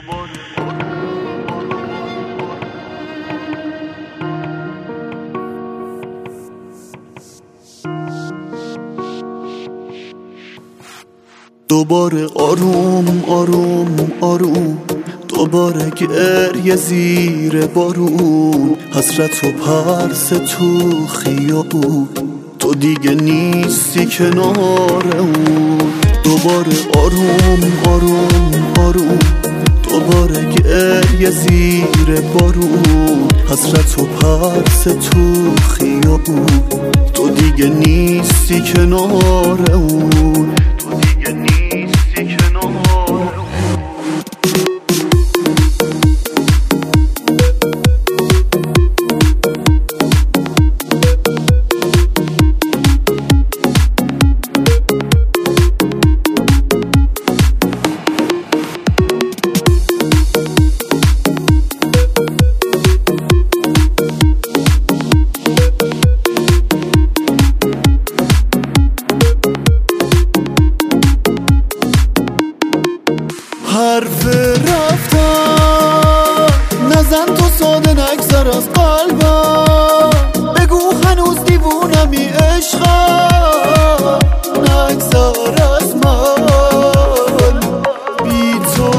دوباره آروم آروم آروم، دوباره گریه زیر بارون، حسرت و پرس تو خیابون، تو دیگه نیستی کنار اون. دوباره آروم آروم آروم، دوباره گریه زیر بارون، حسرت و پرس تو خیابون، تو دیگه نیستی کنار اون. حرف رفتن نزن تو ساده، نگذر از قلبم، بگو هنوز دیوونمی عشقم، نگذر از من، بی تو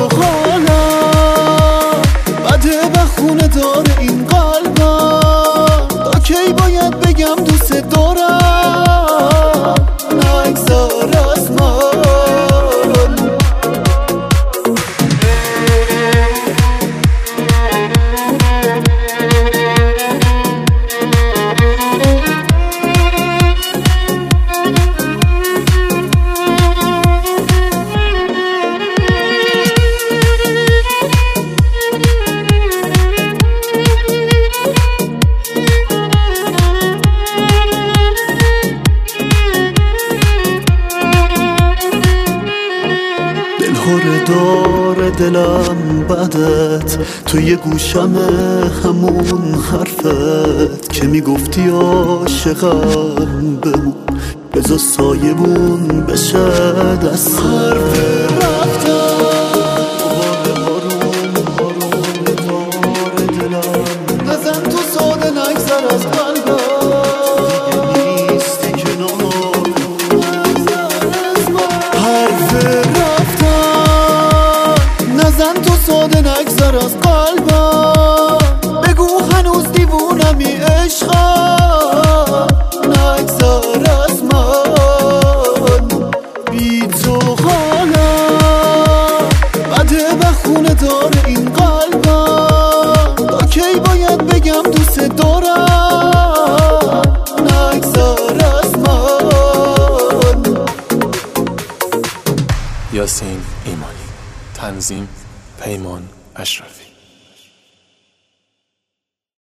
حالم بده و خونه داره این قلبم، تا کی باید بگم دوست دارم، نگذر از من. دلهوره داره دلم بعدت، توی گوشم همون حرفت که میگفتی عاشقم بمون، بذار سایبون بشه دست. حرف رفتن آروم آروم داره دلم، نزن تو ساده، نگذر از قلبم، نزن تو ساده، نگذر از قلبم، بگو هنوز دیوونمی عشقم، نگذر از من، بی تو حالم بده و خونه داره این قلبم، تا کی باید بگم دوست دارم، نگذر از من. یاسین ایمانی، تنظیم پیمان اشرفی.